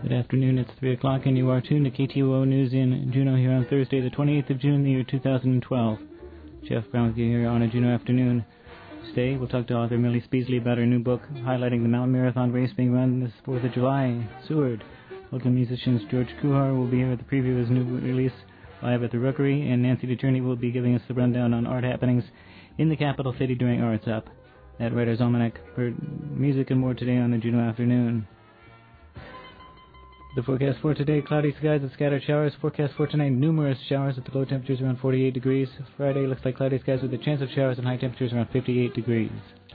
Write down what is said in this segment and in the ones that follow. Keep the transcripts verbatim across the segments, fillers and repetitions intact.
Good afternoon, it's three o'clock and you are tuned to K T O O News in Juneau here on Thursday, the twenty-eighth of June, the year two thousand twelve. Jeff Brown with you here on a Juneau afternoon. Today we'll talk to author Millie Speasley about her new book highlighting the Mountain Marathon race being run this fourth of July, Seward. Local musicians George Kuhar will be here with the preview of his new release live at the Rookery, and Nancy DeTurney will be giving us the rundown on art happenings in the capital city during Arts Up. That Writer's Almanac for music and more today on a Juneau afternoon. The forecast for today, cloudy skies with scattered showers. Forecast for tonight, numerous showers with the low temperatures around forty-eight degrees. Friday looks like cloudy skies with a chance of showers and high temperatures around fifty-eight degrees.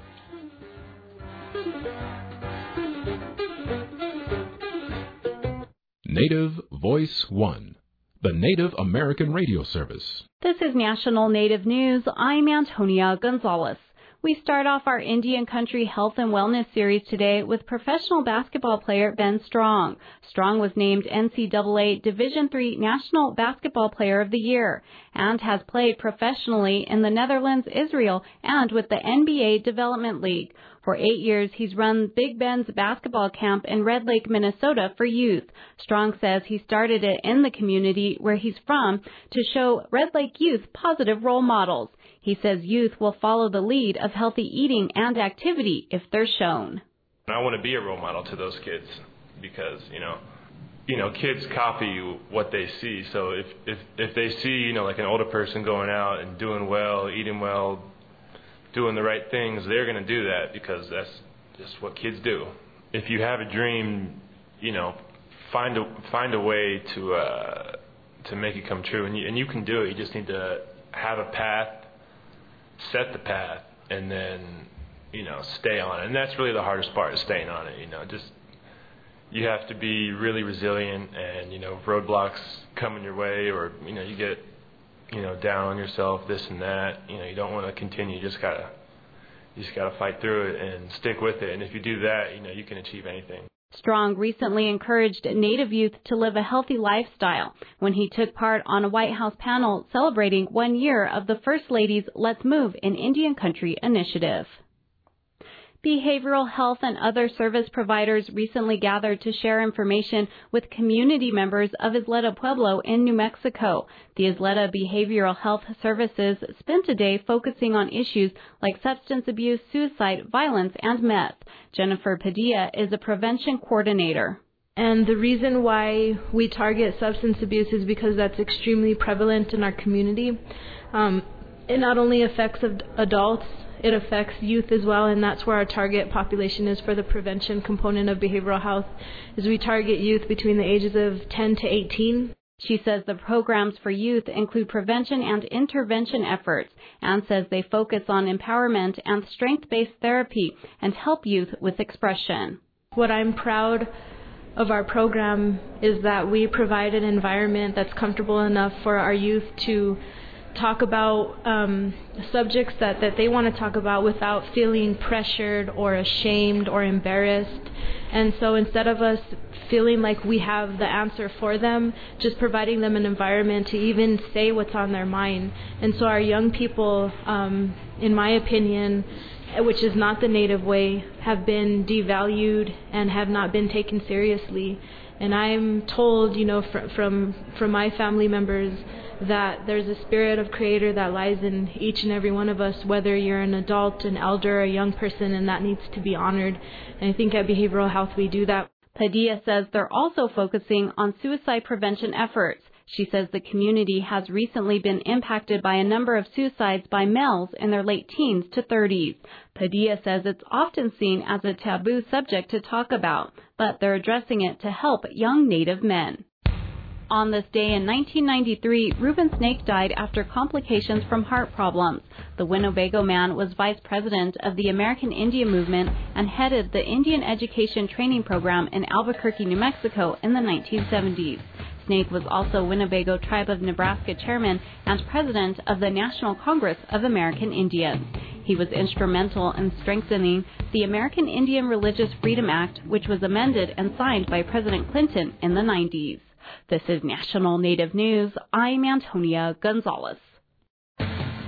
Native Voice One, the Native American radio service. This is National Native News. I'm Antonia Gonzalez. We start off our Indian Country Health and Wellness series today with professional basketball player Ben Strong. Strong was named N C double A Division three National Basketball Player of the Year and has played professionally in the Netherlands, Israel, and with the N B A Development League. For eight years, he's run Big Ben's basketball camp in Red Lake, Minnesota for youth. Strong says he started it in the community where he's from to show Red Lake youth positive role models. He says youth will follow the lead of healthy eating and activity if they're shown. I want to be a role model to those kids because, you know, you know, kids copy what they see. So if, if, if they see, you know, like an older person going out and doing well, eating well, doing the right things, they're going to do that because that's just what kids do. If you have a dream, you know, find a find a way to uh, to make it come true, and you, and you can do it. You just need to have a path, set the path, and then, you know, stay on it. And that's really the hardest part, is staying on it. You know, just you have to be really resilient, and, you know, roadblocks coming your way, or, you know, you get, you know, down on yourself, this and that. You know, you don't want to continue. You just gotta, you just gotta fight through it and stick with it. And if you do that, you know, you can achieve anything. Strong recently encouraged Native youth to live a healthy lifestyle when he took part on a White House panel celebrating one year of the First Lady's Let's Move in Indian Country initiative. Behavioral health and other service providers recently gathered to share information with community members of Isleta Pueblo in New Mexico. The Isleta Behavioral Health Services spent a day focusing on issues like substance abuse, suicide, violence, and meth. Jennifer Padilla is a prevention coordinator. And the reason why we target substance abuse is because that's extremely prevalent in our community. Um, it not only affects adults, it affects youth as well, and that's where our target population is for the prevention component of behavioral health, is we target youth between the ages of ten to eighteen. She says the programs for youth include prevention and intervention efforts, and says they focus on empowerment and strength-based therapy and help youth with expression. What I'm proud of our program is that we provide an environment that's comfortable enough for our youth to talk about um, subjects that, that they want to talk about without feeling pressured or ashamed or embarrassed. And so instead of us feeling like we have the answer for them, just providing them an environment to even say what's on their mind. And so our young people, um, in my opinion, which is not the Native way, have been devalued and have not been taken seriously. And I'm told, you know, fr- from from my family members, that there's a spirit of Creator that lies in each and every one of us, whether you're an adult, an elder, a young person, and that needs to be honored. And I think at Behavioral Health we do that. Padilla says they're also focusing on suicide prevention efforts. She says the community has recently been impacted by a number of suicides by males in their late teens to thirties. Padilla says it's often seen as a taboo subject to talk about, but they're addressing it to help young Native men. On this day in nineteen ninety-three, Reuben Snake died after complications from heart problems. The Winnebago man was vice president of the American Indian Movement and headed the Indian Education Training Program in Albuquerque, New Mexico in the nineteen seventies. Snake was also Winnebago Tribe of Nebraska chairman and president of the National Congress of American Indians. He was instrumental in strengthening the American Indian Religious Freedom Act, which was amended and signed by President Clinton in the nineties. This is National Native News. I'm Antonia Gonzalez.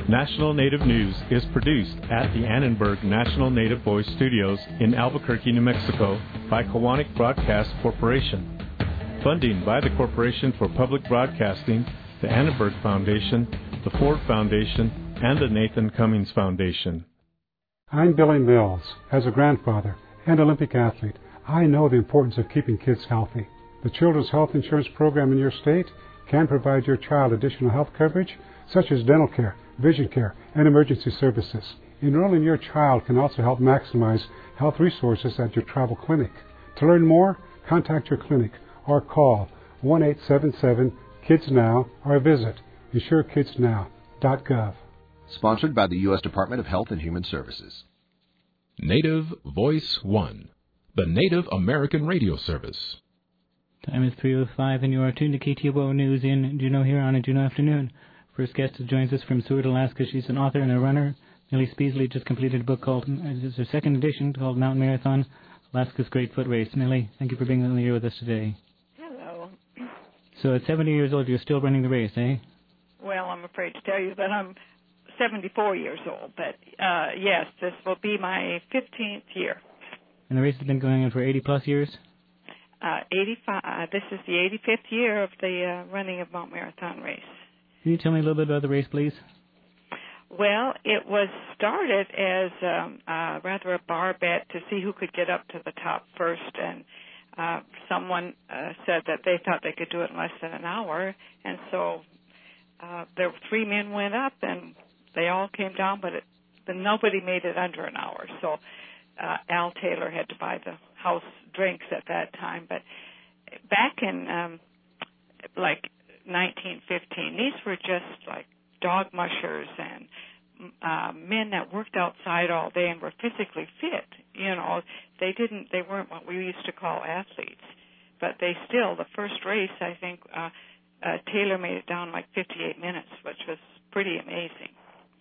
National Native News is produced at the Annenberg National Native Voice Studios in Albuquerque, New Mexico by Kiwanis Broadcast Corporation. Funding by the Corporation for Public Broadcasting, the Annenberg Foundation, the Ford Foundation, and the Nathan Cummings Foundation. I'm Billy Mills. As a grandfather and Olympic athlete, I know the importance of keeping kids healthy. The Children's Health Insurance Program in your state can provide your child additional health coverage, such as dental care, vision care, and emergency services. Enrolling your child can also help maximize health resources at your travel clinic. To learn more, contact your clinic or call one eight seven seven kids now or visit insure kids now dot gov. Sponsored by the U S Department of Health and Human Services. Native Voice One, the Native American Radio Service. Time is three oh five, and you are tuned to K T O O News in Juneau here on a Juneau afternoon. First guest joins us from Seward, Alaska. She's an author and a runner. Millie Speasley just completed a book called, it's her second edition, called Mountain Marathon, Alaska's Great Foot Race. Millie, thank you for being on the air with us today. Hello. So at seventy years old, you're still running the race, eh? Well, I'm afraid to tell you that I'm seventy-four years old, but uh, yes, this will be my fifteenth year. And the race has been going on for eighty plus years? Uh, eighty-five. Uh, this is the eighty-fifth year of the uh, running of Mount Marathon race. Can you tell me a little bit about the race, please? Well, it was started as um, uh, rather a bar bet to see who could get up to the top first, and uh, someone uh, said that they thought they could do it in less than an hour, and so uh, there were three men went up, and they all came down, but, it, but nobody made it under an hour. So uh, Al Taylor had to buy the house drinks at that time. But back in um, like nineteen fifteen, these were just like dog mushers and uh, men that worked outside all day and were physically fit. You know, they didn't, they weren't what we used to call athletes, but they still, the first race, I think, uh, uh, Taylor made it down like fifty-eight minutes, which was pretty amazing.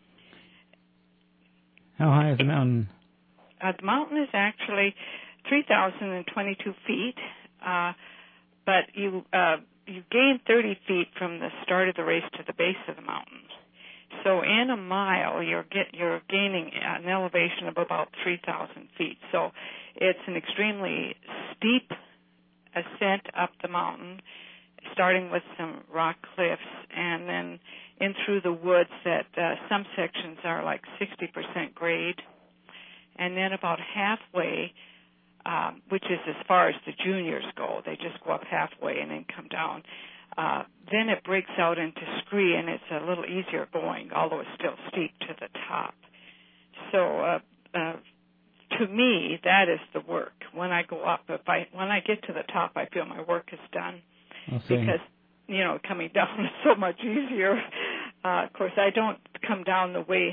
How high is the mountain? Uh, the mountain is actually three thousand twenty-two feet, uh, but you uh, you gain thirty feet from the start of the race to the base of the mountain. So in a mile, you're get you're gaining an elevation of about three thousand feet. So it's an extremely steep ascent up the mountain, starting with some rock cliffs, and then in through the woods that uh, some sections are like sixty percent grade, and then about halfway, um, which is as far as the juniors go, they just go up halfway and then come down. Uh, then it breaks out into scree, and it's a little easier going, although it's still steep to the top. So uh, uh, to me, that is the work. When I go up, if I when I get to the top, I feel my work is done. Because, you know, coming down is so much easier. Uh, of course, I don't come down the way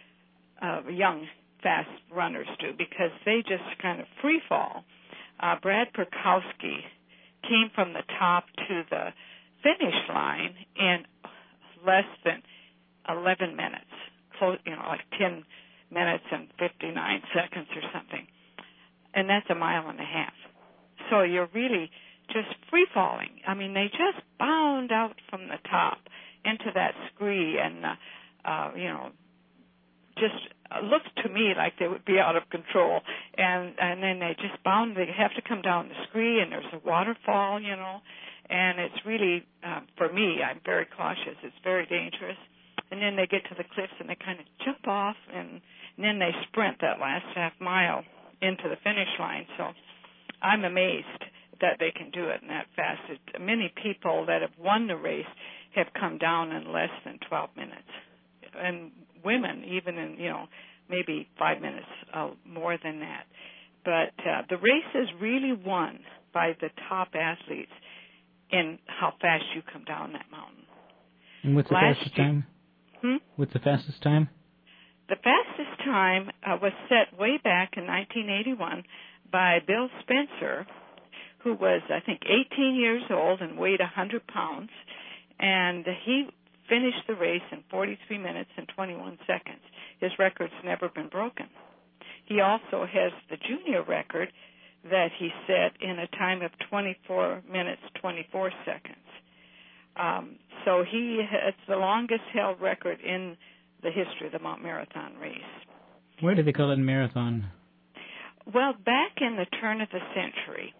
uh, young, fast runners do, because they just kind of free fall. Uh, Brad Perkowski came from the top to the finish line in less than eleven minutes, close, you know, like ten minutes and fifty-nine seconds or something. And that's a mile and a half. So you're really just free falling. I mean, they just bound out from the top into that scree, and uh, uh, you know, just uh, looked to me like they would be out of control. And and then they just bound. They have to come down the scree, and there's a waterfall, you know, and it's really uh, for me, I'm very cautious. It's very dangerous. And then they get to the cliffs, and they kind of jump off, and, and then they sprint that last half mile into the finish line. So I'm amazed that they can do it in that fast. It, many people that have won the race have come down in less than twelve minutes, and women even in, you know, maybe five minutes uh, more than that. But uh, the race is really won by the top athletes in how fast you come down that mountain. And what's the Last fastest year, time? Hmm? What's the fastest time? The fastest time uh, was set way back in nineteen eighty-one by Bill Spencer, who was, I think, eighteen years old and weighed one hundred pounds, and he finished the race in forty-three minutes and twenty-one seconds. His record's never been broken. He also has the junior record that he set in a time of twenty-four minutes, twenty-four seconds. Um, so he it's the longest held record in the history of the Mount Marathon race. Why do they call it a marathon? Well, back in the turn of the century,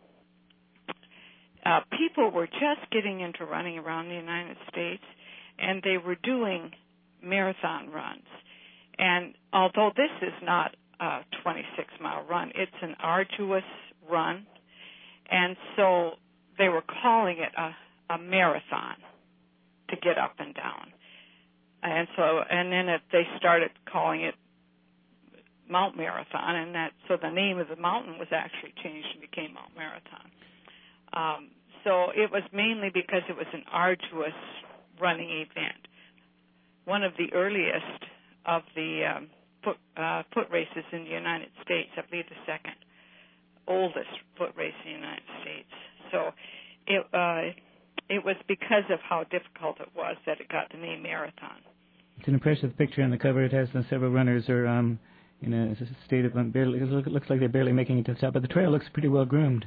uh, people were just getting into running around the United States, and they were doing marathon runs. And although this is not a twenty-six mile run, it's an arduous run, and so they were calling it a, a marathon to get up and down. And so, and then it, they started calling it Mount Marathon, and that so the name of the mountain was actually changed and became Mount Marathon. Um, so it was mainly because it was an arduous running event. One of the earliest of the um, foot, uh, foot races in the United States, I believe the second oldest foot race in the United States. So it uh, it was because of how difficult it was that it got the name Marathon. It's an impressive picture on the cover. It has uh, several runners are um, in a state of um, barely. It looks like they're barely making it to the top, but the trail looks pretty well groomed.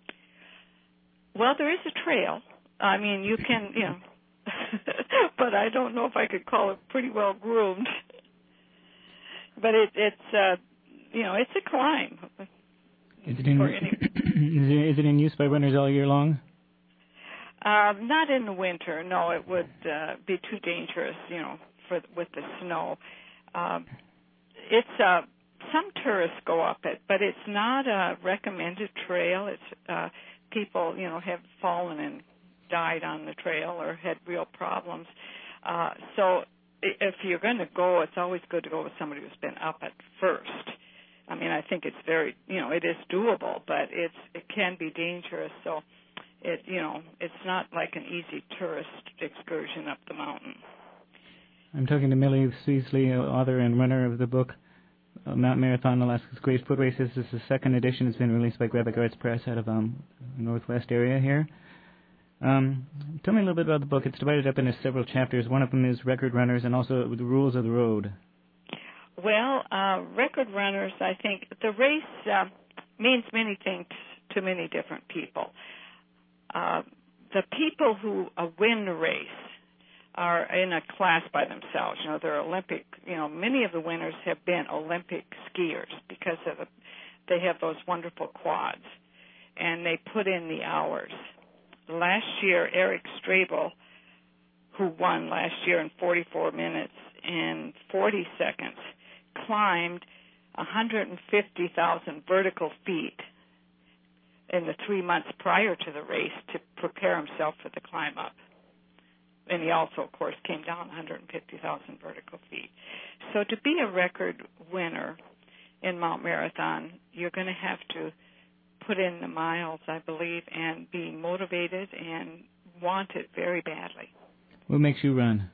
Well, there is a trail. I mean, you can, you know, but I don't know if I could call it pretty well groomed. But it, it's, uh, you know, it's a climb. Is it in, is it, is it in use by runners all year long? Uh, not in the winter. No, it would uh, be too dangerous, you know, for with the snow. Um, it's uh, some tourists go up it, but it's not a recommended trail. It's uh, people, you know, have fallen and died on the trail or had real problems. Uh, so if you're going to go, it's always good to go with somebody who's been up it first. I mean, I think it's very, you know, it is doable, but it's it can be dangerous. So it, you know, it's not like an easy tourist excursion up the mountain. I'm talking to Millie Speasley, author and runner of the book uh, Mount Marathon, Alaska's Great Foot Races. This is the second edition. It's been released by Graphic Arts Press out of um, the Northwest area here. Um, tell me a little bit about the book. It's divided up into several chapters. One of them is record runners and also the rules of the road. Well, uh, record runners, I think the race uh, means many things to many different people. Uh, the people who uh, win the race are in a class by themselves. You know, they're Olympic. You know, many of the winners have been Olympic skiers because of the, they have those wonderful quads, and they put in the hours. Last year, Eric Strabel, who won last year in forty-four minutes and forty seconds, climbed one hundred fifty thousand vertical feet in the three months prior to the race to prepare himself for the climb up. And he also, of course, came down one hundred fifty thousand vertical feet. So to be a record winner in Mount Marathon, you're going to have to put in the miles, I believe, and be motivated and want it very badly. What makes you run?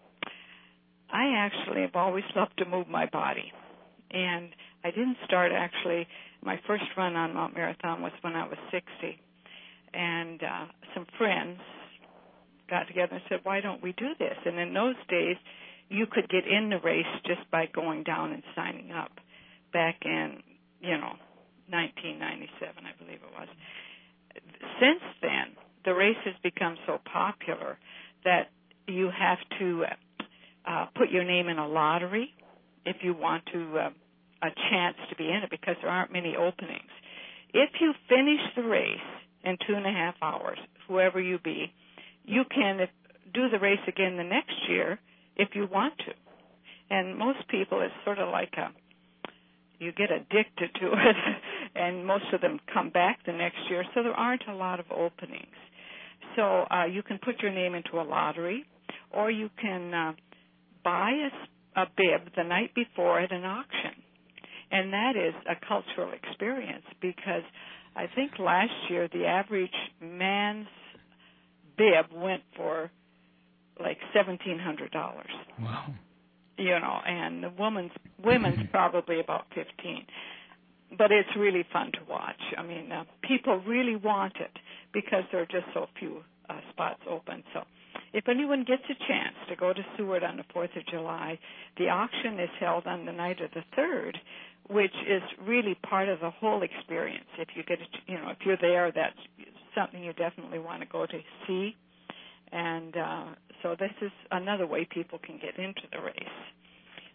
I actually have always loved to move my body. And I didn't start, actually, my first run on Mount Marathon was when I was sixty. And uh, some friends got together and said, why don't we do this? And in those days, you could get in the race just by going down and signing up back in, you know, nineteen ninety-seven, I believe it was. Since then, the race has become so popular that you have to uh, put your name in a lottery if you want to uh, a chance to be in it, because there aren't many openings. If you finish the race in two and a half hours, whoever you be, you can do the race again the next year if you want to. And most people, it's sort of like a, you get addicted to it, and most of them come back the next year, so there aren't a lot of openings. So uh, you can put your name into a lottery, or you can uh, buy a, a bib the night before at an auction. And that is a cultural experience, because I think last year the average man's bib went for like seventeen hundred dollars. Wow. You know, and the woman's women's probably about fifteen. But it's really fun to watch. I mean, uh, people really want it because there are just so few uh, spots open. So if anyone gets a chance to go to Seward on the fourth of July, the auction is held on the night of the third, which is really part of the whole experience. If you get, a, you know, if you're there, that's something you definitely want to go to see. And uh, so this is another way people can get into the race.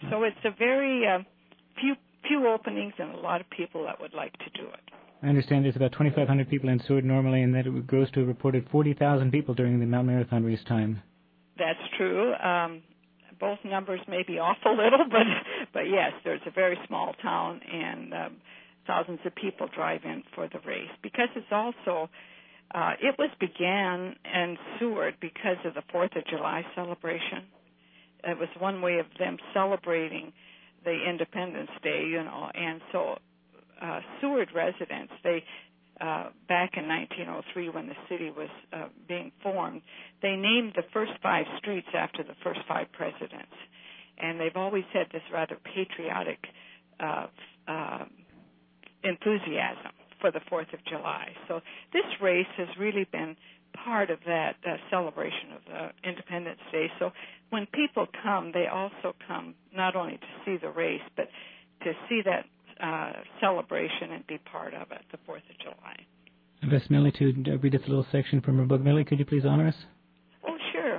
So it's a very uh, few few openings and a lot of people that would like to do it. I understand there's about twenty-five hundred people in Seward normally, and that it grows to a reported forty thousand people during the Mountain Marathon race time. That's true. Um, both numbers may be off a little, but but yes, there's a very small town, and um, thousands of people drive in for the race because it's also uh, it was began in Seward because of the Fourth of July celebration. It was one way of them celebrating the Independence Day, you know, and so. Uh, Seward residents, they uh, back in nineteen oh three when the city was uh, being formed, they named the first five streets after the first five presidents. And they've always had this rather patriotic uh, uh, enthusiasm for the Fourth of July. So this race has really been part of that uh, celebration of the Independence Day. So when people come, they also come not only to see the race, but to see that Uh, celebration and be part of it, the Fourth of July. I've asked Millie to uh, read us a little section from her book. Millie, could you please honor us? Oh, sure.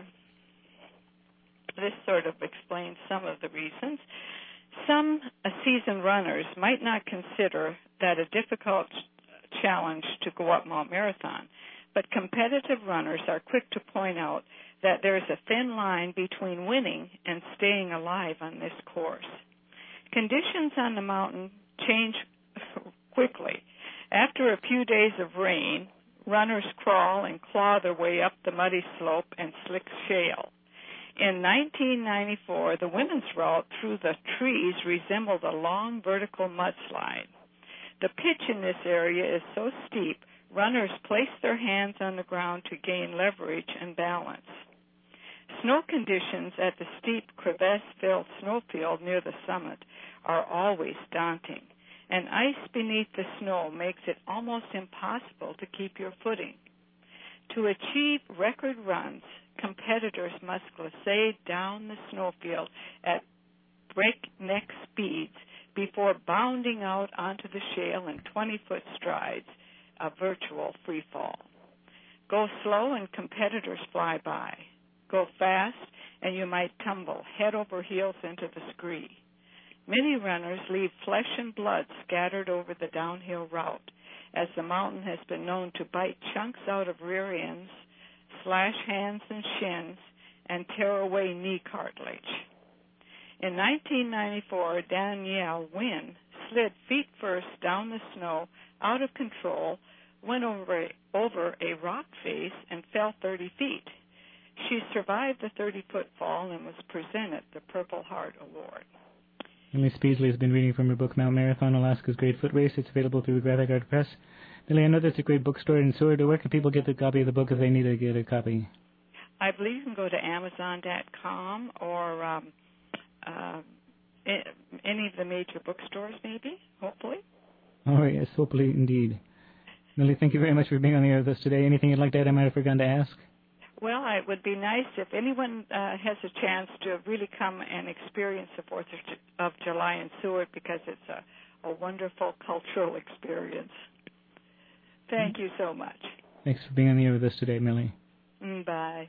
This sort of explains some of the reasons. Some uh, seasoned runners might not consider that a difficult challenge to go up Mount Marathon, but competitive runners are quick to point out that there is a thin line between winning and staying alive on this course. Conditions on the mountain change quickly. After a few days of rain, runners crawl and claw their way up the muddy slope and slick shale. In nineteen ninety-four, the women's route through the trees resembled a long vertical mudslide. The pitch in this area is so steep, runners place their hands on the ground to gain leverage and balance. Snow conditions at the steep crevasse-filled snowfield near the summit are always daunting, and ice beneath the snow makes it almost impossible to keep your footing. To achieve record runs, competitors must glissade down the snowfield at breakneck speeds before bounding out onto the shale in twenty-foot strides, a virtual free fall. Go slow and competitors fly by. Go fast, and you might tumble head over heels into the scree. Many runners leave flesh and blood scattered over the downhill route, as the mountain has been known to bite chunks out of rear ends, slash hands and shins, and tear away knee cartilage. In nineteen ninety-four, Danielle Wynn slid feet first down the snow, out of control, went over a, over a rock face, and fell thirty feet. She survived the thirty-foot fall and was presented the Purple Heart Award. Millie Speasley has been reading from her book, Mount Marathon, Alaska's Great Foot Race. It's available through Graphic Art Press. Millie, I know there's a great bookstore in Seward. Where can people get the copy of the book if they need to get a copy? I believe you can go to Amazon dot com or um, uh, any of the major bookstores, maybe, hopefully. Oh, yes, hopefully indeed. Millie, thank you very much for being on the air with us today. Anything you'd like to add I might have forgotten to ask? Well, it would be nice if anyone uh, has a chance to really come and experience the Fourth of July in Seward, because it's a, a wonderful cultural experience. Thank you so much. Thanks for being on the air with us today, Millie. Mm, bye.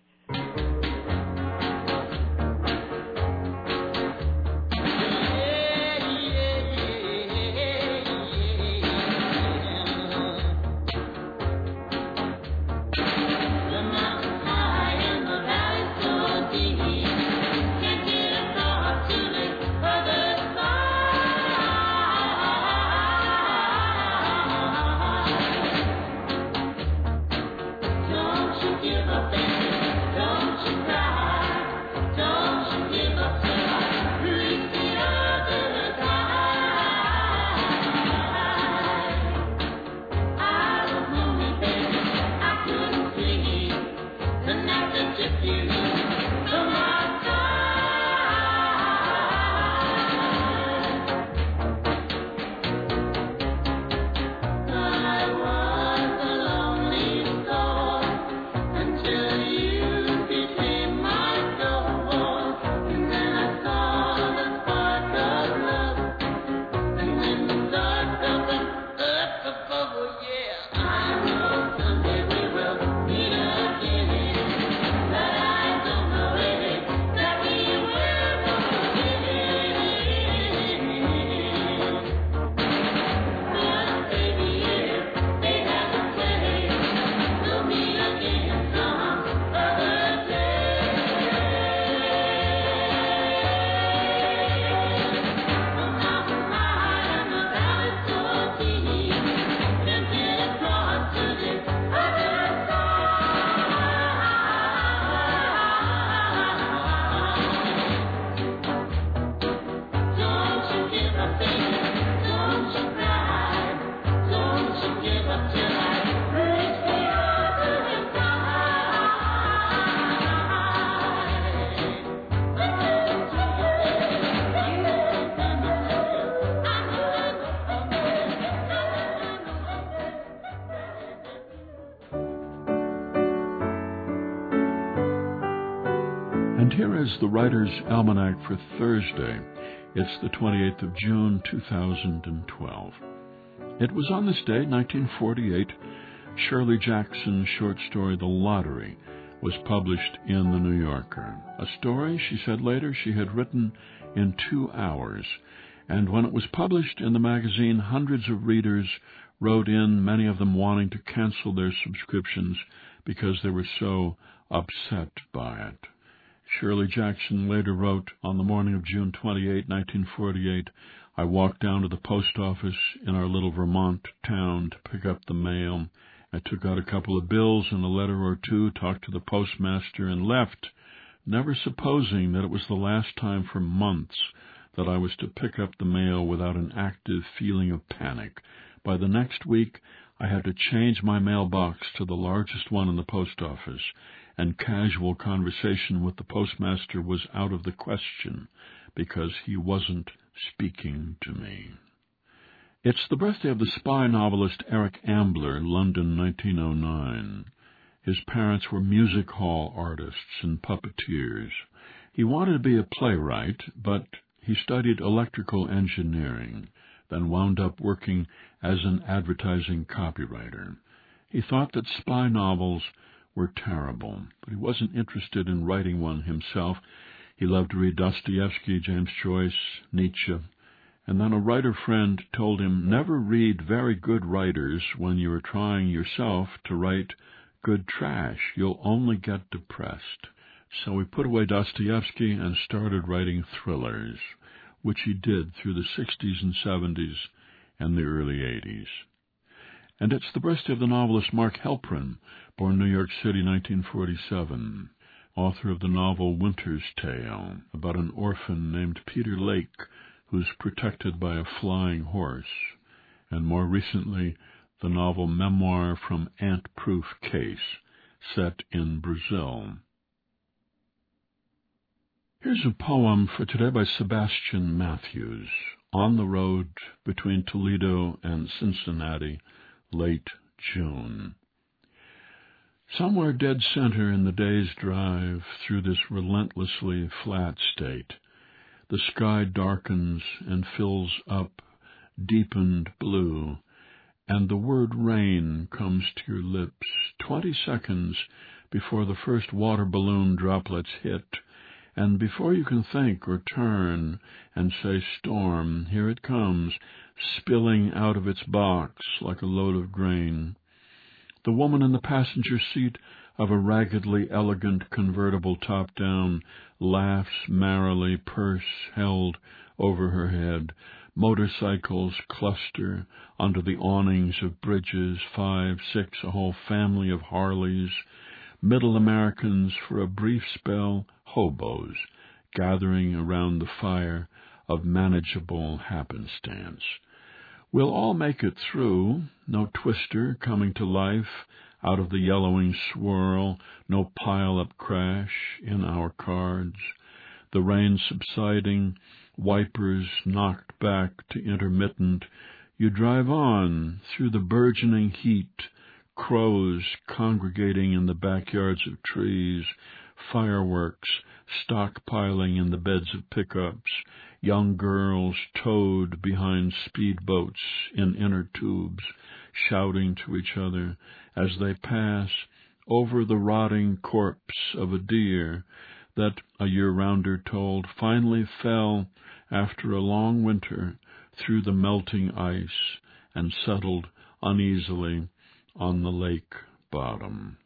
Give up. And here is the Writer's Almanac for Thursday. It's the twenty-eighth of June, two thousand twelve. It was on this day, nineteen forty-eight, Shirley Jackson's short story, The Lottery, was published in The New Yorker. A story, she said later, she had written in two hours. And when it was published in the magazine, hundreds of readers wrote in, many of them wanting to cancel their subscriptions because they were so upset by it. Shirley Jackson later wrote, on the morning of June twenty-eighth, nineteen forty-eight, I walked down to the post office in our little Vermont town to pick up the mail. I took out a couple of bills and a letter or two, talked to the postmaster, and left, never supposing that it was the last time for months that I was to pick up the mail without an active feeling of panic. By the next week, I had to change my mailbox to the largest one in the post office, and casual conversation with the postmaster was out of the question because he wasn't speaking to me. It's the birthday of the spy novelist Eric Ambler, London, nineteen oh nine. His parents were music hall artists and puppeteers. He wanted to be a playwright, but he studied electrical engineering, then wound up working as an advertising copywriter. He thought that spy novels were terrible, but he wasn't interested in writing one himself. He loved to read Dostoevsky, James Joyce, Nietzsche, and then a writer friend told him, never read very good writers when you are trying yourself to write good trash. You'll only get depressed. So he put away Dostoevsky and started writing thrillers, which he did through the sixties and seventies and the early eighties. And it's the birthday of the novelist Mark Helprin, born New York City, nineteen forty-seven, author of the novel Winter's Tale, about an orphan named Peter Lake who's protected by a flying horse, and more recently, the novel Memoir from Ant-Proof Case, set in Brazil. Here's a poem for today by Sebastian Matthews, On the Road Between Toledo and Cincinnati, late June. Somewhere dead center in the day's drive through this relentlessly flat state, the sky darkens and fills up deepened blue, and the word rain comes to your lips twenty seconds before the first water balloon droplets hit, and before you can think or turn and say storm, here it comes, spilling out of its box like a load of grain. The woman in the passenger seat of a raggedly elegant convertible top-down laughs merrily, purse held over her head. Motorcycles cluster under the awnings of bridges, five, six, a whole family of Harleys. Middle Americans, for a brief spell, hobos, gathering around the fire of manageable happenstance. We'll all make it through, no twister coming to life out of the yellowing swirl, no pile-up crash in our cards. The rain subsiding, wipers knocked back to intermittent. You drive on through the burgeoning heat, crows congregating in the backyards of trees, fireworks stockpiling in the beds of pickups, young girls towed behind speedboats in inner tubes, shouting to each other as they pass over the rotting corpse of a deer that, a year-rounder told, finally fell after a long winter through the melting ice and settled uneasily on the lake bottom.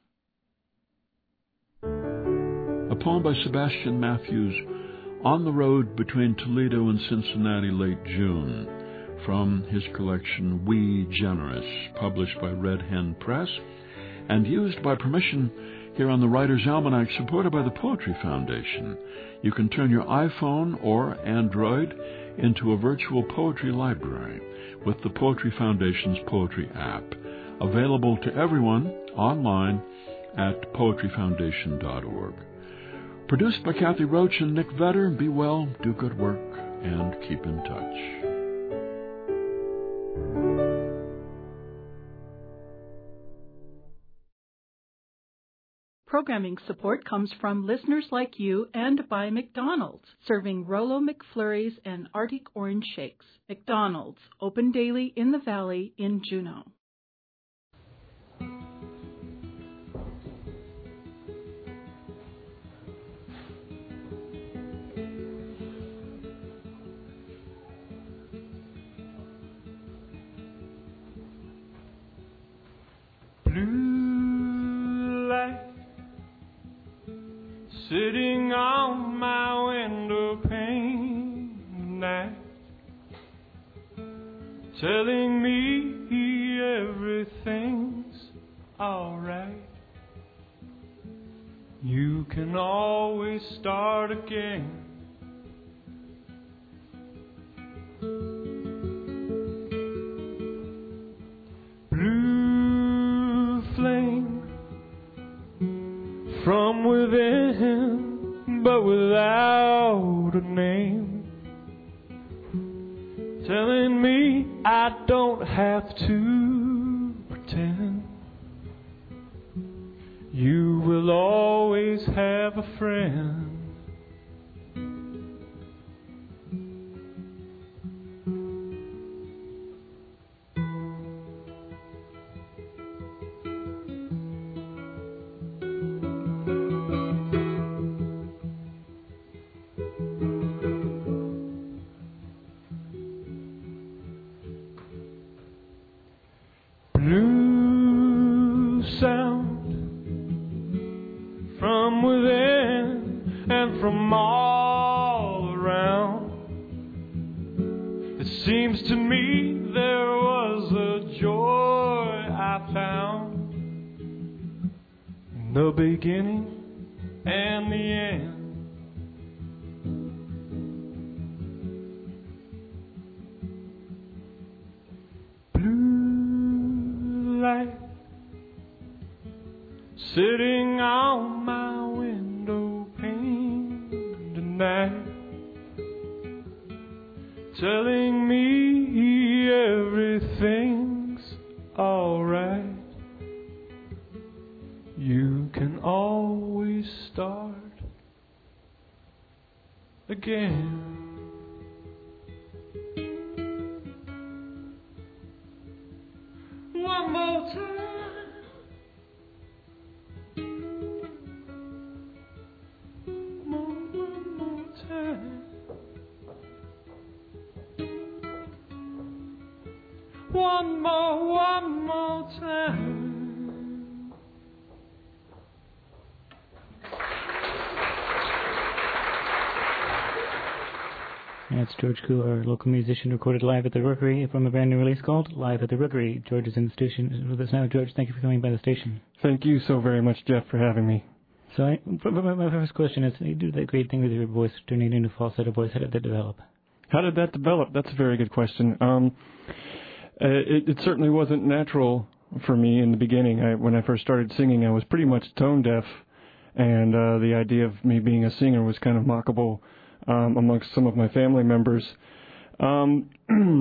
A poem by Sebastian Matthews, On the Road Between Toledo and Cincinnati, late June, from his collection We Generous, published by Red Hen Press, and used by permission here on the Writer's Almanac, supported by the Poetry Foundation. You can turn your iPhone or Android into a virtual poetry library with the Poetry Foundation's Poetry app, available to everyone online at poetry foundation dot org. Produced by Kathy Roach and Nick Vetter. Be well, do good work, and keep in touch. Programming support comes from listeners like you and by McDonald's, serving Rolo McFlurries and Arctic Orange Shakes. McDonald's, open daily in the Valley in Juneau. Blue light sitting on my window pane tonight, telling me everything's alright. You can always start again. Blue flame from within, but without a name, telling me I don't have to pretend. You will always have a friend. Blue sound from within and from all around. It seems to me there was a joy I found in the beginning and the end. Blue light sitting on my window pane tonight, telling me everything's alright. You can always start again. One more time. One more, one more time. That's George Koo, our local musician, recorded live at the Rookery from a brand new release called Live at the Rookery. George is in the station with us now. George, thank you for coming by the station. Thank you so very much, Jeff, for having me. So I, my first question is, you do that great thing with your voice, turning it into falsetto voice. How did that develop? How did that develop? That's a very good question. Um, it, it certainly wasn't natural for me in the beginning. I, when I first started singing, I was pretty much tone deaf, and uh, the idea of me being a singer was kind of mockable um, amongst some of my family members. Um,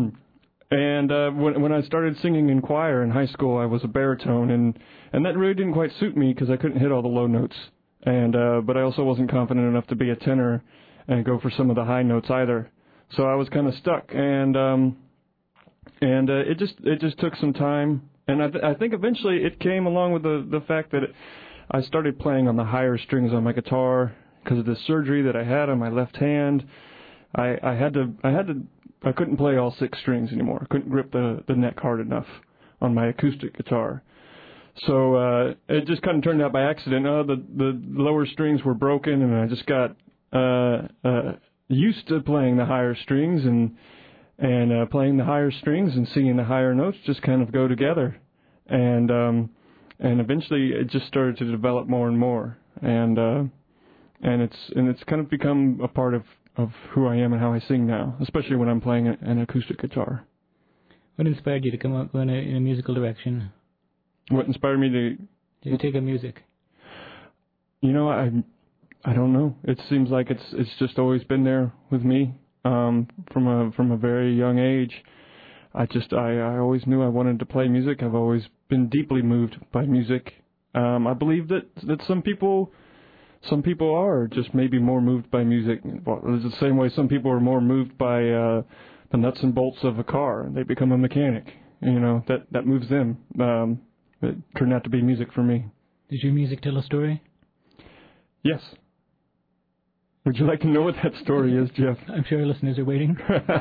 and uh, when, when I started singing in choir in high school, I was a baritone, and, and that really didn't quite suit me because I couldn't hit all the low notes. And uh, but I also wasn't confident enough to be a tenor and go for some of the high notes either. So I was kind of stuck, and um, and uh, it just it just took some time, and I, th- I think eventually it came along with the the fact that it, I started playing on the higher strings on my guitar because of the surgery that I had on my left hand. I, I had to I had to I couldn't play all six strings anymore. I couldn't grip the, the neck hard enough on my acoustic guitar. So uh, it just kind of turned out by accident. Uh, the the lower strings were broken, and I just got uh, uh, used to playing the higher strings, and and uh, playing the higher strings and singing the higher notes just kind of go together, and um, and eventually it just started to develop more and more, and uh, and it's and it's kind of become a part of, of who I am and how I sing now, especially when I'm playing an acoustic guitar. What inspired you to come up in a, in a musical direction? What inspired me to... To take up music? You know, I I don't know. It seems like it's it's just always been there with me um, from a from a very young age. I just I, I always knew I wanted to play music. I've always been deeply moved by music Um, I believe that, that some people some people are just maybe more moved by music. Well, it's the same way some people are more moved by uh, the nuts and bolts of a car. They become a mechanic. You know, that, that moves them. Um, it turned out to be music for me. Does your music tell a story? Yes. Would you like to know what that story is, Jeff? I'm sure our listeners are waiting.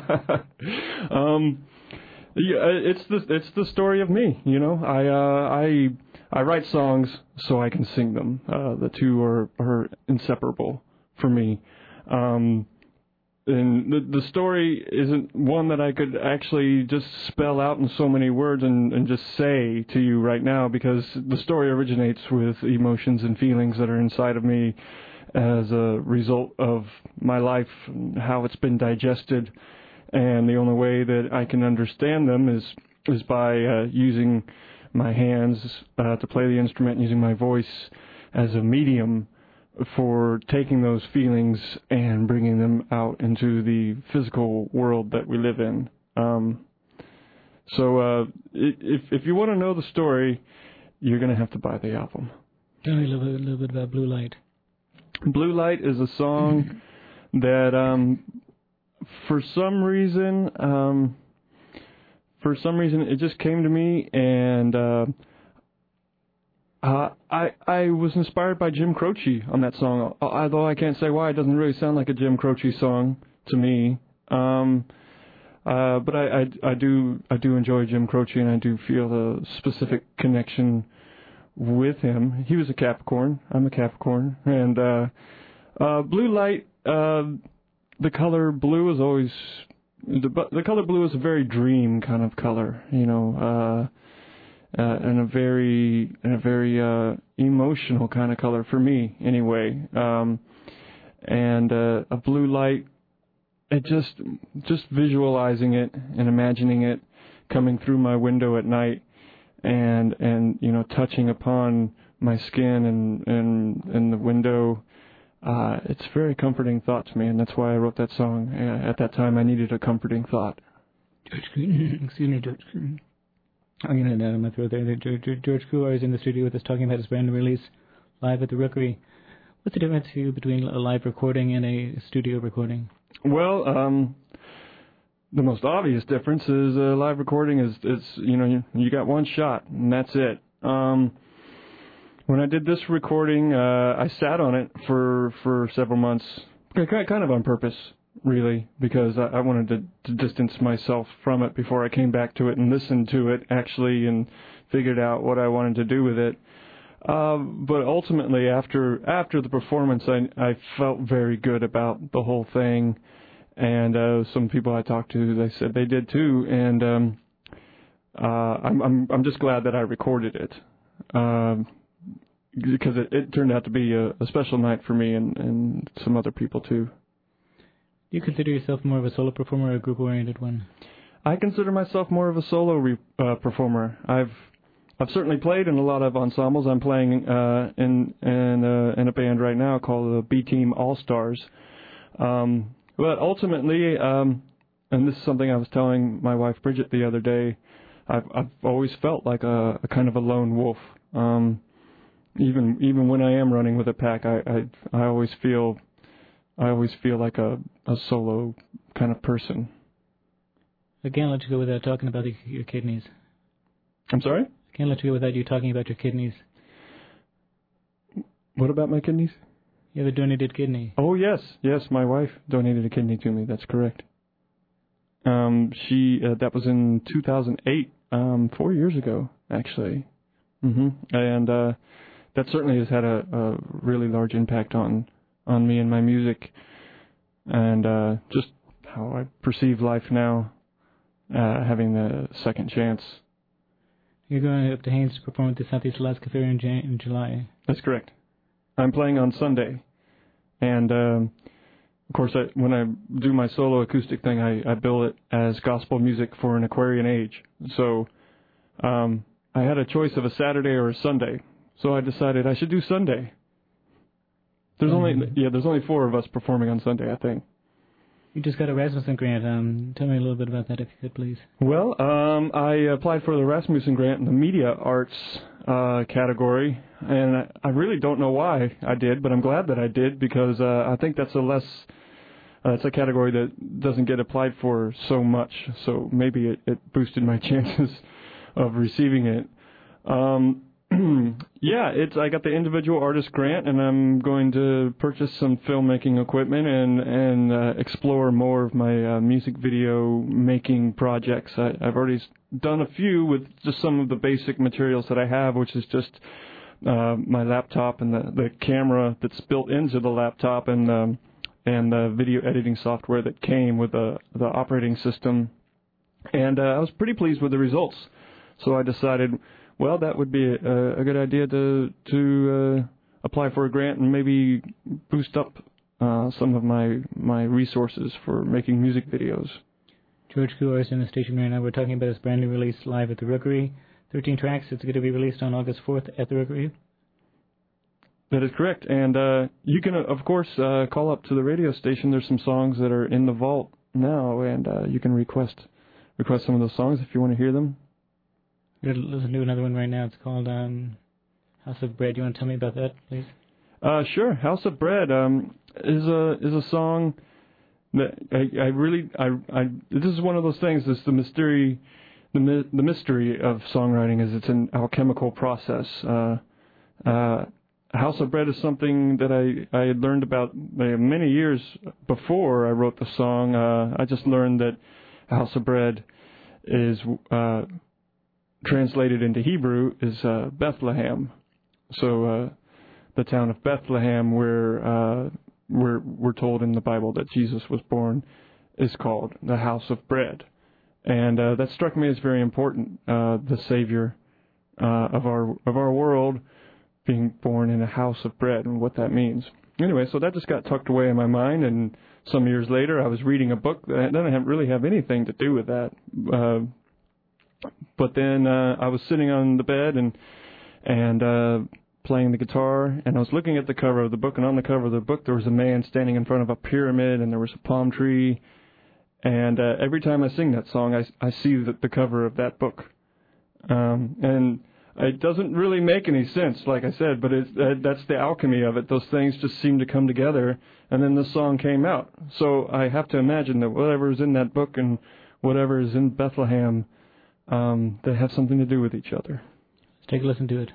um, yeah, it's the it's the story of me. You know, I uh, I I write songs so I can sing them. Uh, the two are, are inseparable for me. Um, and the the story isn't one that I could actually just spell out in so many words and, and just say to you right now, because the story originates with emotions and feelings that are inside of me as a result of my life and how it's been digested. And the only way that I can understand them is is by uh, using my hands uh, to play the instrument, using my voice as a medium for taking those feelings and bringing them out into the physical world that we live in. Um, so uh, if if you want to know the story, you're going to have to buy the album. Tell me a little bit, a little bit about Blue Light. Blue Light is a song that, um, for some reason, um, for some reason, it just came to me, and uh, uh, I I was inspired by Jim Croce on that song. Although I can't say why, it doesn't really sound like a Jim Croce song to me. Um, uh, but I, I I do I do enjoy Jim Croce, and I do feel a specific connection with him. He was a Capricorn. I'm a Capricorn. And uh, uh, Blue Light, uh, the color blue is always... The, the color blue is a very dream kind of color, you know, uh, uh, and a very and a very uh, emotional kind of color for me, anyway. Um, and uh, a blue light, it just just visualizing it and imagining it coming through my window at night, and and you know, touching upon my skin and and, and the window. Uh, it's a very comforting thought to me, and that's why I wrote that song. Uh, at that time, I needed a comforting thought. George Coo, excuse me, George Coo. I'm going to down in my throat there. George, George Coo is in the studio with us talking about his brand new release, Live at the Rookery. What's the difference for you between a live recording and a studio recording? Well, um, the most obvious difference is a live recording is, is you know, you, you got one shot, and that's it. Um... When I did this recording, uh, I sat on it for, for several months, kind of on purpose, really, because I, I wanted to, to distance myself from it before I came back to it and listened to it, actually, and figured out what I wanted to do with it. Uh, but ultimately, after after the performance, I, I felt very good about the whole thing, and uh, some people I talked to, they said they did too, and um, uh, I'm, I'm I'm just glad that I recorded it. Um, Because it, it turned out to be a, a special night for me and, and some other people too. Do you consider yourself more of a solo performer or a group-oriented one? I consider myself more of a solo re, uh, performer. I've I've certainly played in a lot of ensembles. I'm playing uh, in in, uh, in a band right now called the B Team All Stars. Um, but ultimately, um, and this is something I was telling my wife Bridget the other day, I've I've always felt like a, a kind of a lone wolf. Um, Even even when I am running with a pack, I, I I always feel I always feel like a, a solo kind of person. I can't let you go without talking about the, your kidneys. I'm sorry? I can't let you go without you talking about your kidneys. What about my kidneys? You have a donated kidney. Oh yes, yes. My wife donated a kidney to me. That's correct. Um, she uh, that was in two thousand eight, um, four years ago actually. Mm-hmm. And uh, that certainly has had a, a really large impact on, on me and my music, and uh, just how I perceive life now, uh, having the second chance. You're going up to Haines to perform at the Southeast Alaska Fair in, Jan- in July. That's correct. I'm playing on Sunday, and um, of course, I, when I do my solo acoustic thing, I, I bill it as gospel music for an Aquarian age. So um, I had a choice of a Saturday or a Sunday. So I decided I should do Sunday. There's mm-hmm. only yeah, there's only four of us performing on Sunday, I think. You just got a Rasmussen grant. Um, tell me a little bit about that, if you could, please. Well, um, I applied for the Rasmussen grant in the media arts uh, category, and I, I really don't know why I did, but I'm glad that I did because uh, I think that's a less uh, it's a category that doesn't get applied for so much. So maybe it, it boosted my chances of receiving it. Um, yeah, it's I got the individual artist grant, and I'm going to purchase some filmmaking equipment and and uh, explore more of my uh, music video making projects. I, I've already done a few with just some of the basic materials that I have, which is just uh, my laptop and the, the camera that's built into the laptop and um, and the video editing software that came with the the operating system. And uh, I was pretty pleased with the results, so I decided, well, that would be a, a good idea to to uh, apply for a grant and maybe boost up uh, some of my my resources for making music videos. George Couar is in the station right now. We're talking about his brand new release live at the Rookery. thirteen tracks. It's going to be released on August fourth at the Rookery. That is correct. And uh, you can, uh, of course, uh, call up to the radio station. There's some songs that are in the vault now, and uh, you can request request some of those songs if you want to hear them. We're going to listen to another one right now. It's called um, House of Bread. You want to tell me about that, please? Uh, sure. House of Bread um, is a is a song that I, I really I, I this is one of those things. It's the mystery, the mi- the mystery of songwriting is it's an alchemical process. Uh, uh, House of Bread is something that I, I had learned about many years before I wrote the song. Uh, I just learned that House of Bread is uh, translated into Hebrew is uh, Bethlehem. So uh, the town of Bethlehem, where uh, we're, we're told in the Bible that Jesus was born, is called the House of Bread. And uh, that struck me as very important, uh, the Savior uh, of our of our world being born in a house of bread and what that means. Anyway, so that just got tucked away in my mind, and some years later I was reading a book that doesn't really have anything to do with that. Uh, but then uh, I was sitting on the bed and and uh, playing the guitar, and I was looking at the cover of the book, and on the cover of the book there was a man standing in front of a pyramid, and there was a palm tree. And uh, every time I sing that song, I, I see the, the cover of that book. Um, and it doesn't really make any sense, like I said, but it's, uh, that's the alchemy of it. Those things just seem to come together, and then the song came out. So I have to imagine that whatever is in that book and whatever is in Bethlehem, um, they have something to do with each other. Let's take a listen to it.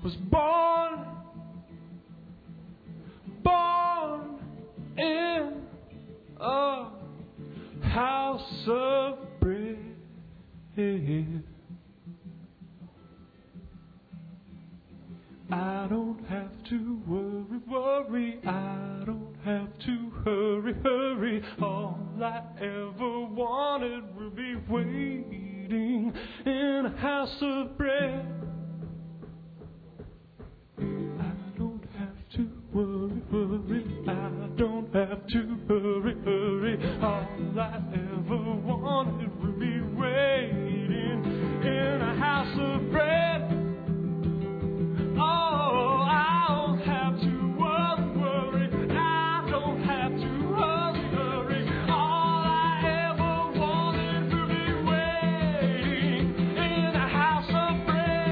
was born, born in a house of bread. I don't have to worry, worry, I don't have to hurry, hurry. All I ever wanted will be waiting in a house of bread. I don't have to worry, worry, I don't have to hurry, hurry. All I ever wanted will be waiting in a house of bread. Oh, I don't have to worry, worry. I don't have to hurry, hurry. All I ever wanted to be waiting in a house of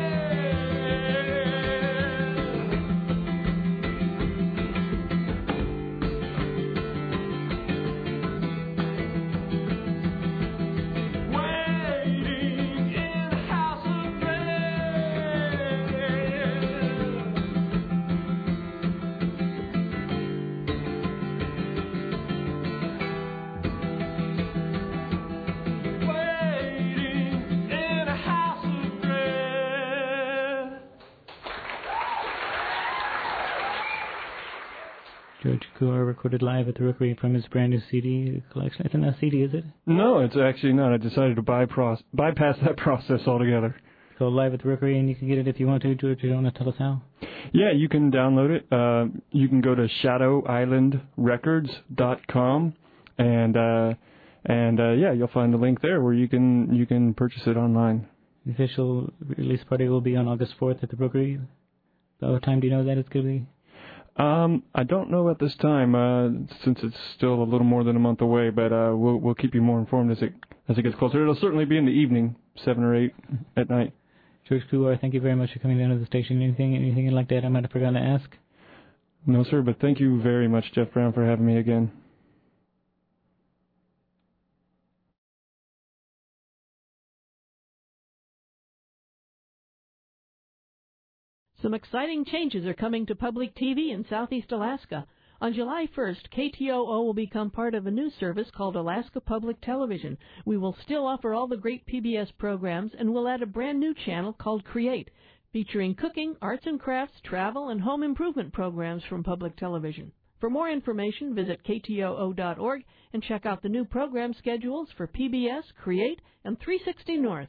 George Couar recorded live at the Rookery from his brand new C D collection. It's not a C D, is it? No, it's actually not. I decided to bypass, bypass that process altogether. So live at the Rookery, and you can get it if you want to. George, you want to tell us how? Yeah, you can download it. Uh, you can go to shadow island records dot com, and uh, and uh, yeah, you'll find the link there where you can you can purchase it online. The official release party will be on August fourth at the Rookery. By what time do you know that it's going to be? Um, I don't know at this time, uh, since it's still a little more than a month away, but uh, we'll we'll keep you more informed as it as it gets closer. It'll certainly be in the evening, seven or eight at night. George Couar, thank you very much for coming down to the station. Anything anything like that I might have forgotten to ask? No, sir, but thank you very much, Jeff Brown, for having me again. Some exciting changes are coming to public T V in Southeast Alaska. On July first, K T O O will become part of a new service called Alaska Public Television. We will still offer all the great P B S programs, and we'll add a brand new channel called Create, featuring cooking, arts and crafts, travel, and home improvement programs from public television. For more information, visit K T O O dot org and check out the new program schedules for P B S, Create, and three sixty North.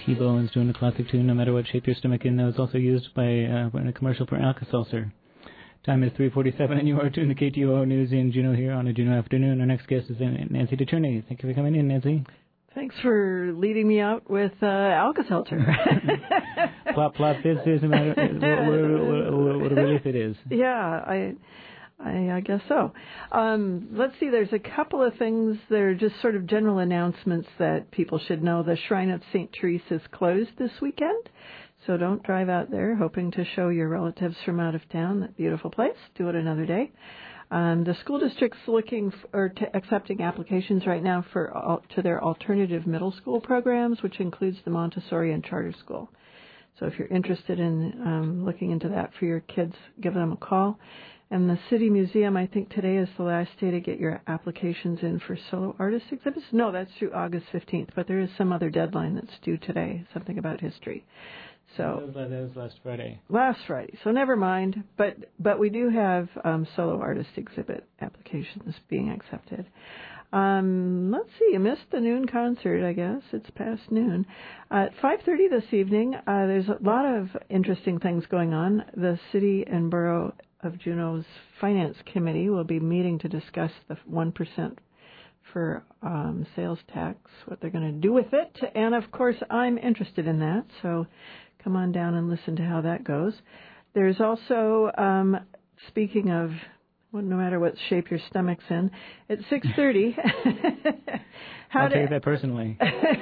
T-Bone's doing the classic tune, No Matter What Shape Your Stomach In. That was also used by uh, in a commercial for Alka-Seltzer. Time is three forty-seven, and you are tuned to K T O O News in Juneau here on a Juneau afternoon. Our next guest is Nancy DeCherney. Thank you for coming in, Nancy. Thanks for leading me out with uh, Alka-Seltzer. plop, plop, this is a matter, what, what, what, what a relief it is. Yeah, I... I, I guess so. Um, let's see, there's a couple of things that are just sort of general announcements that people should know. The Shrine of Saint Therese is closed this weekend, so don't drive out there hoping to show your relatives from out of town that beautiful place. Do it another day. Um, the school district's looking for, or t- accepting applications right now for all, to their alternative middle school programs, which includes the Montessori and charter school. So if you're interested in um, looking into that for your kids, give them a call. And the City Museum, I think today is the last day to get your applications in for solo artist exhibits. No, that's through August fifteenth, but there is some other deadline that's due today, something about history. So that was, that was last Friday. Last Friday, so never mind. But but we do have um, solo artist exhibit applications being accepted. Um, let's see, you missed the noon concert, I guess. It's past noon. Uh, at five thirty this evening, uh, there's a lot of interesting things going on. The City and Borough of Juneau's Finance Committee will be meeting to discuss the one percent for um, sales tax, what they're going to do with it. And, of course, I'm interested in that, so come on down and listen to how that goes. There's also, um, speaking of, well, no matter what shape your stomach's in, at six thirty. I'll take that personally.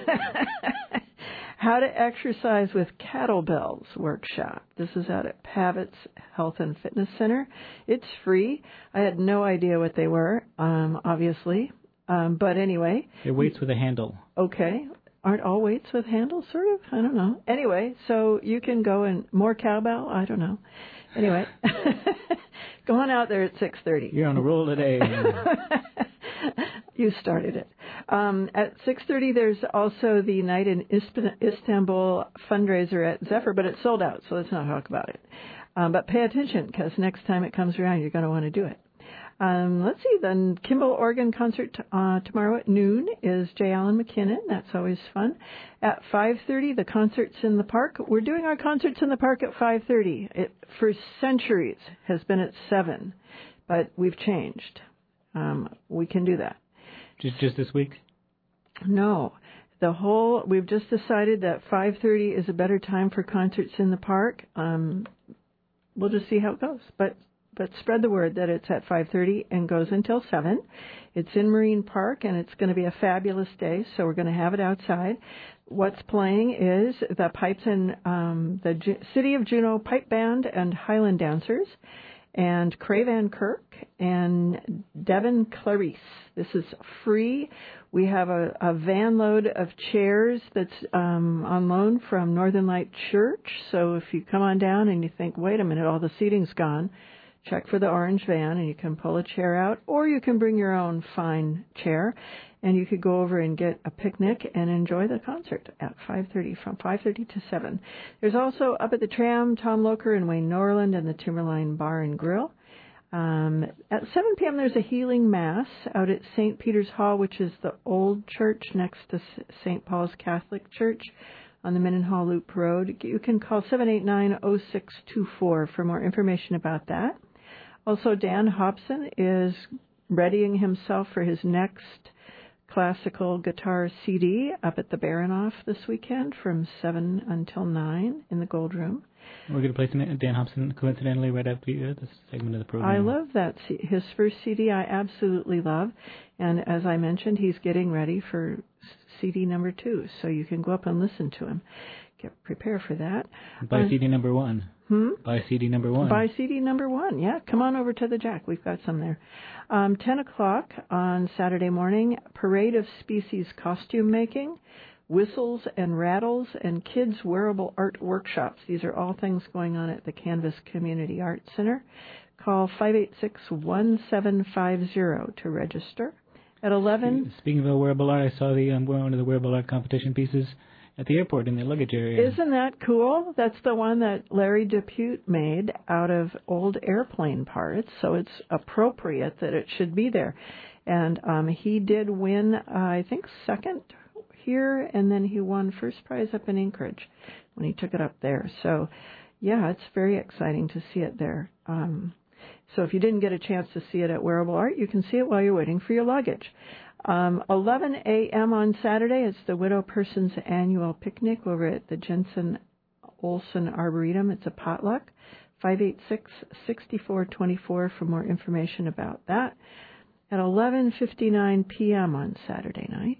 How to Exercise with Kettlebells workshop. This is out at Pavitt's Health and Fitness Center. It's free. I had no idea what they were, um, obviously. Um, but anyway. They're weights with a handle. Okay. Aren't all weights with handles, sort of? I don't know. Anyway, so you can go and more cowbell? I don't know. Anyway, go on out there at six thirty. You're on a roll today. You started it. Um, at six thirty, there's also the Night in Istanbul fundraiser at Zephyr, but it's sold out, so let's not talk about it. Um, but pay attention, because next time it comes around, you're going to want to do it. Um, let's see, the Kimball Organ concert uh, tomorrow at noon is J. Allen McKinnon. That's always fun. At five thirty, the concerts in the park. We're doing our concerts in the park at five thirty. It, for centuries, has been at seven, but we've changed. Um, we can do that. Just just this week? No. The whole, we've just decided that five thirty is a better time for concerts in the park. Um, we'll just see how it goes. But but spread the word that it's at five thirty and goes until seven. It's in Marine Park, and it's going to be a fabulous day, so we're going to have it outside. What's playing is the Pipes and um, the Ju- City of Juneau Pipe Band and Highland Dancers, and Cravan Kirk and Devin Clarice. This is free. We have a, a van load of chairs that's um, on loan from Northern Light Church. So if you come on down and you think, wait a minute, all the seating's gone, check for the orange van and you can pull a chair out, or you can bring your own fine chair and you could go over and get a picnic and enjoy the concert at five thirty, from five thirty to seven. There's also up at the Tram, Tom Loker and Wayne Norland and the Timberline Bar and Grill. Um, at seven p.m. there's a healing mass out at Saint Peter's Hall, which is the old church next to Saint Paul's Catholic Church on the Mendenhall Loop Road. You can call seven eight nine, oh six two four for more information about that. Also, Dan Hobson is readying himself for his next classical guitar C D up at the Baranoff this weekend from seven until nine in the Gold Room. We're going to play some Dan Hobson, coincidentally, right after this segment of the program. I love that. His first C D I absolutely love. And as I mentioned, he's getting ready for C D number two, so you can go up and listen to him. Get prepare for that. Buy um, C D number one. Hmm? Buy C D number one. Buy C D number one, yeah. Come on over to the Jack. We've got some there. Um, ten o'clock on Saturday morning, Parade of Species costume making, whistles and rattles, and kids' wearable art workshops. These are all things going on at the Canvas Community Arts Center. Call five eight six, one seven five zero to register. At eleven... Speaking of wearable art, I saw the um, one of the wearable art competition pieces at the airport in the luggage area. Isn't that cool? That's the one that Larry Depute made out of old airplane parts, so it's appropriate that it should be there. And um, he did win, uh, I think, second. here, and then he won first prize up in Anchorage when he took it up there. So, yeah, it's very exciting to see it there. Um, so if you didn't get a chance to see it at Wearable Art, you can see it while you're waiting for your luggage. Um, eleven a.m. on Saturday, it's the Widow Person's annual picnic over at the Jensen Olson Arboretum. It's a potluck. five eight six, six four two four for more information about that. At eleven fifty-nine p.m. on Saturday night,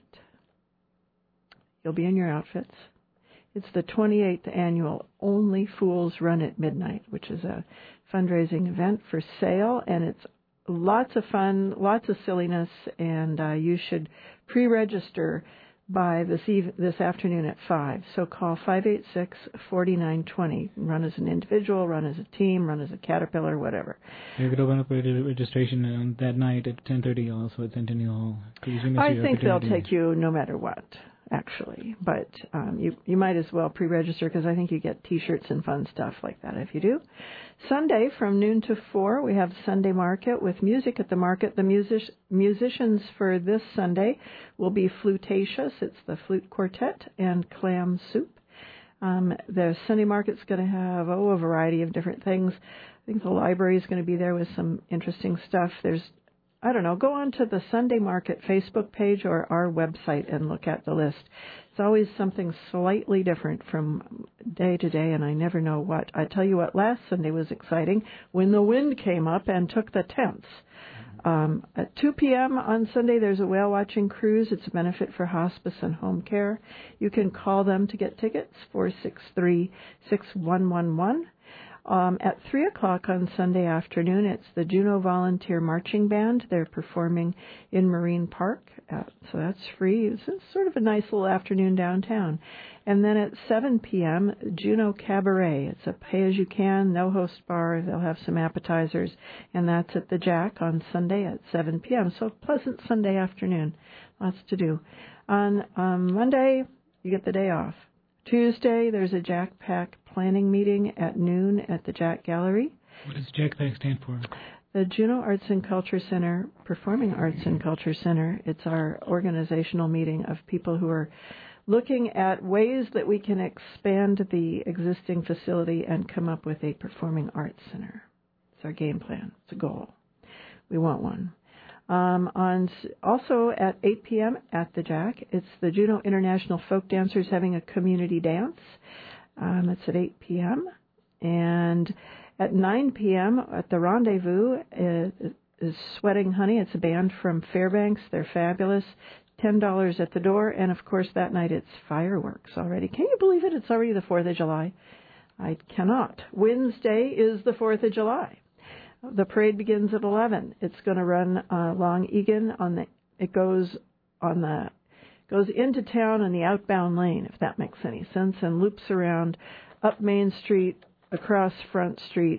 you'll be in your outfits. It's the twenty-eighth annual Only Fools Run at Midnight, which is a fundraising event for sale, and it's lots of fun, lots of silliness, and uh, you should pre-register by this eve- this afternoon at five. So call five eight six, four nine two zero. Run as an individual, run as a team, run as a caterpillar, whatever. You could open up a registration um, that night at ten thirty also at Centennial Hall. I think they'll take you no matter what, actually. But um, you, you might as well pre-register because I think you get T-shirts and fun stuff like that if you do. Sunday from noon to four, we have Sunday Market with music at the market. The music, musicians for this Sunday will be Flutacious, it's the Flute Quartet, and Clam Soup. Um, the Sunday Market's going to have, oh, a variety of different things. I think the library is going to be there with some interesting stuff. There's, I don't know, go on to the Sunday Market Facebook page or our website and look at the list. It's always something slightly different from day to day, and I never know what. I tell you what, last Sunday was exciting when the wind came up and took the tents. Um, at two p.m. on Sunday, there's a whale watching cruise. It's a benefit for hospice and home care. You can call them to get tickets, four six three, six one one one. Um, at three o'clock on Sunday afternoon, it's the Juneau Volunteer Marching Band. They're performing in Marine Park, uh, so that's free. It's, it's sort of a nice little afternoon downtown. And then at seven p.m., Juneau Cabaret. It's a pay-as-you-can, no-host bar. They'll have some appetizers, and that's at the Jack on Sunday at seven p.m. So pleasant Sunday afternoon. Lots to do. On um, Monday, you get the day off. Tuesday, there's a Jack Pack planning meeting at noon at the Jack Gallery. What does Jack Pack stand for? The Juneau Arts and Culture Center, Performing Arts and Culture Center. It's our organizational meeting of people who are looking at ways that we can expand the existing facility and come up with a performing arts center. It's our game plan. It's a goal. We want one. Um, on also at eight p.m. at the Jack, it's the Juneau International Folk Dancers having a community dance. Um, it's at eight p.m. And at nine p.m. at the Rendezvous is, is Sweating Honey. It's a band from Fairbanks. They're fabulous. ten dollars at the door. And, of course, that night it's fireworks already. Can you believe it? It's already the fourth of July. I cannot. Wednesday is the fourth of July. The parade begins at eleven. It's going to run uh, along Egan. On the it goes on the goes into town on the outbound lane, if that makes any sense, and loops around up Main Street, across Front Street,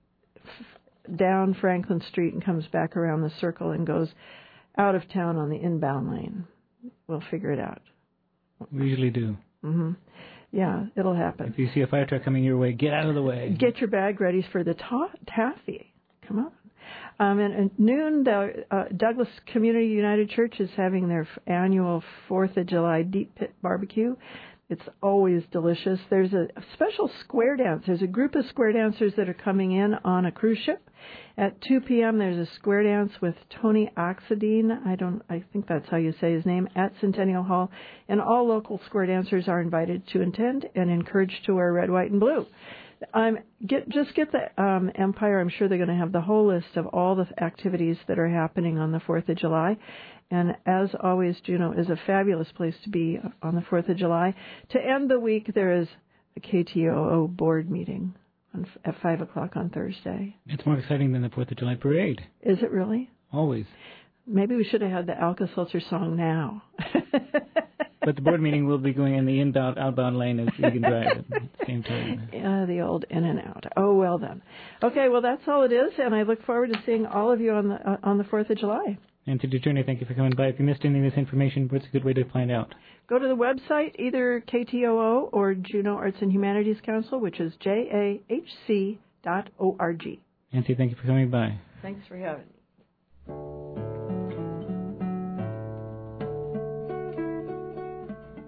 f- down Franklin Street, and comes back around the circle and goes out of town on the inbound lane. We'll figure it out. We usually do. Mm-hmm. Yeah, it'll happen. If you see a fire truck coming your way, get out of the way. Get your bag ready for the ta- taffy. Come on. Um, and at noon, the uh, Douglas Community United Church is having their annual fourth of July Deep Pit Barbecue. It's always delicious. There's a special square dance. There's a group of square dancers that are coming in on a cruise ship. At two p.m., there's a square dance with Tony Oxidine. I don't. I think that's how you say his name, at Centennial Hall. And all local square dancers are invited to attend and encouraged to wear red, white, and blue. Um, get just get the um, Empire. I'm sure they're going to have the whole list of all the activities that are happening on the fourth of July. And as always, Juneau is a fabulous place to be on the fourth of July. To end the week, there is a K T O O board meeting on, at five o'clock on Thursday. It's more exciting than the fourth of July parade. Is it really? Always. Maybe we should have had the Alka-Seltzer song now. But the board meeting will be going in the inbound, outbound lane as you can drive at the same time. Yeah, the old in and out. Oh, well then. Okay, well, that's all it is, and I look forward to seeing all of you on the uh, on the fourth of July. And to Attorney, thank you for coming by. If you missed any of this information, what's a good way to find out? Go to the website, either K T O O or Juneau Arts and Humanities Council, which is J A H C dot O R G. Nancy, thank you for coming by. Thanks for having me.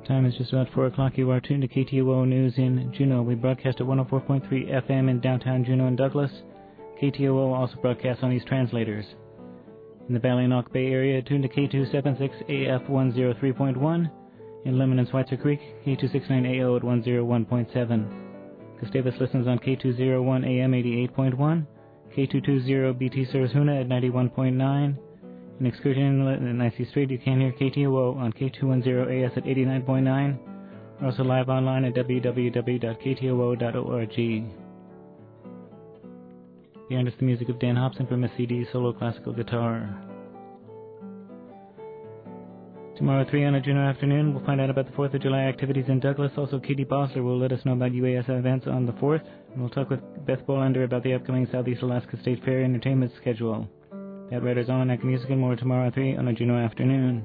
Time is just about four o'clock. You are tuned to K T O O News in Juneau. We broadcast at one oh four point three F M in downtown Juneau and Douglas. K T O O also broadcasts on these translators. In the Ballinock Bay area, tuned to K two seventy-six A F one oh three point one. In Lemon and Schweitzer Creek, K two sixty-nine A O at one oh one point seven. Gustavus listens on K two oh one A M eighty-eight point one. K two twenty B T serves Hoonah at ninety-one point nine. In Excursion Inlet and I C Strait, you can hear K T O O on K two ten A S at eighty-nine point nine. We're also live online at w w w dot k t o o dot org. Behind us the music of Dan Hobson from his C D Solo Classical Guitar. Tomorrow at three on a Juneau afternoon, we'll find out about the fourth of July activities in Douglas. Also, Katie Bosler will let us know about U A S events on the fourth. And we'll talk with Beth Bolander about the upcoming Southeast Alaska State Fair entertainment schedule. That Writer's Almanac Music and more tomorrow at three on a Juneau afternoon.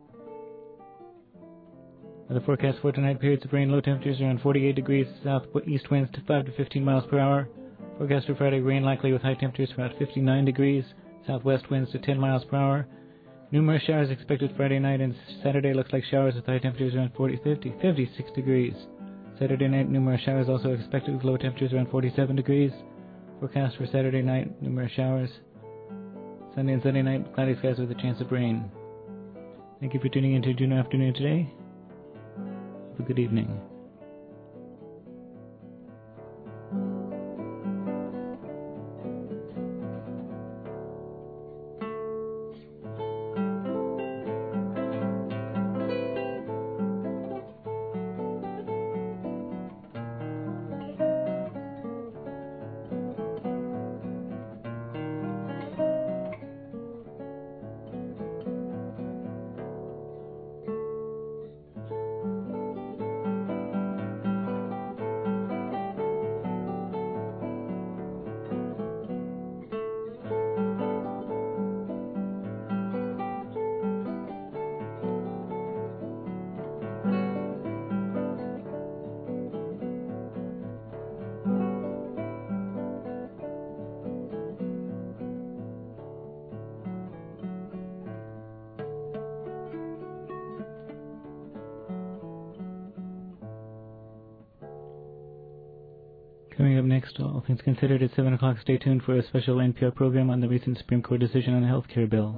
The forecast for tonight, periods of rain, low temperatures around forty-eight degrees, southeast winds to five to fifteen miles per hour. Forecast for Friday, rain likely with high temperatures about fifty-nine degrees, southwest winds to ten miles per hour. Numerous showers expected Friday night, and Saturday looks like showers with high temperatures around forty, fifty, fifty-six degrees. Saturday night, numerous showers also expected with low temperatures around forty-seven degrees. Forecast for Saturday night, numerous showers. Sunday and Sunday night, cloudy skies with a chance of rain. Thank you for tuning in to Juneau Afternoon today. Have a good evening. Coming up next, All Things Considered at seven o'clock, stay tuned for a special N P R program on the recent Supreme Court decision on the health care bill.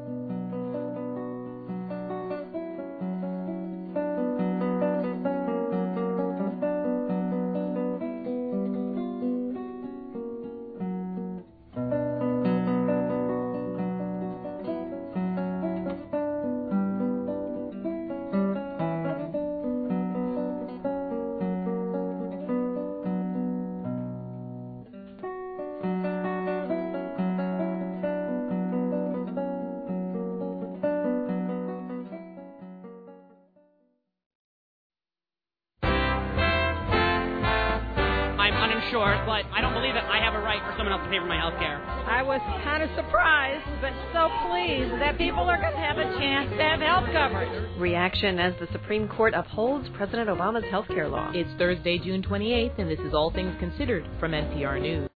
But I don't believe it. I have a right for someone else to pay for my health care. I was kind of surprised, but so pleased that people are going to have a chance to have health coverage. Reaction as the Supreme Court upholds President Obama's health care law. It's Thursday, June twenty-eighth, and this is All Things Considered from N P R News.